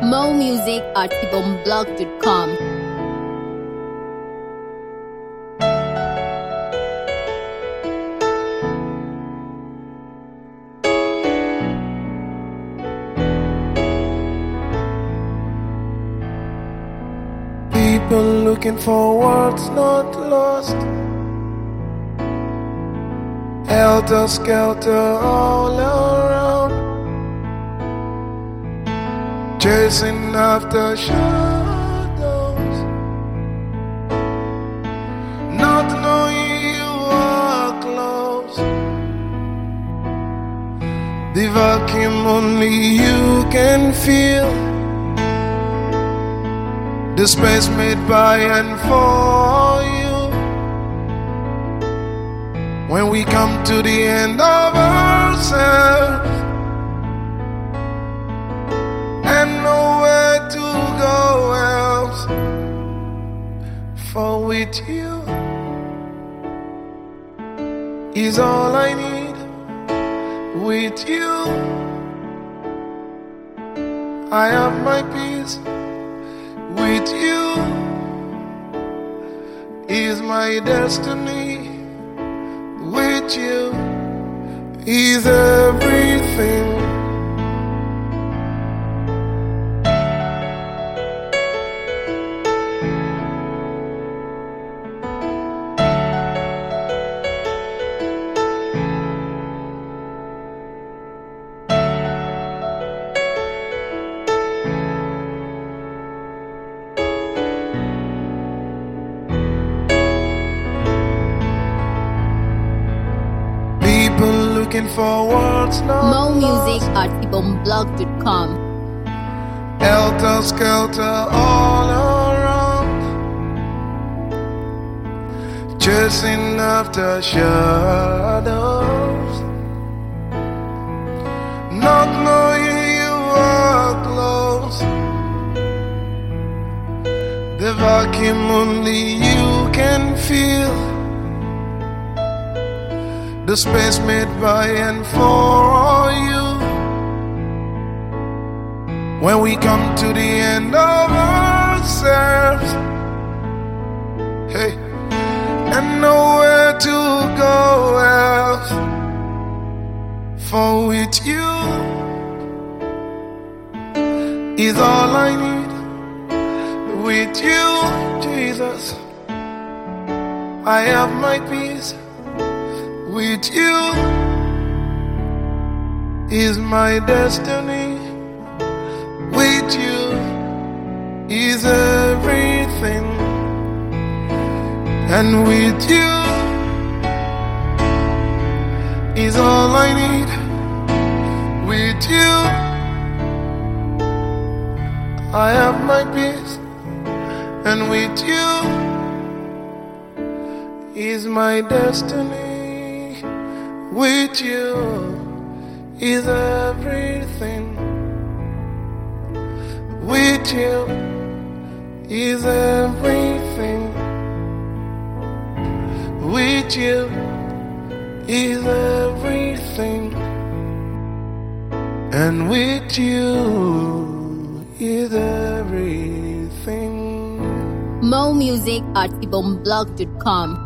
More music at ibomblog.com. People looking for what's not lost. Helter skelter all around, chasing after shadows, not knowing you are close. The vacuum only you can feel, the space made by and for you. When we come to the end of ourselves and nowhere to go else, for with you is all I need. With you I have my peace. With you is my destiny. With you is everything. Looking for what's not More music lost. at ibomblog.com. Helter skelter all around, chasing after shadows, not knowing you are close. The vacuum only you can feel, the space made by and for you. When we come to the end of ourselves, hey, and nowhere to go else, for with you is all I need. With you, Jesus, I have my peace. With you is my destiny. With you is everything. And with you is all I need. With you I have my peace. And with you is my destiny. With you is everything. With you is everything. With you is everything. And with you is everything. More music at ibomblog.com.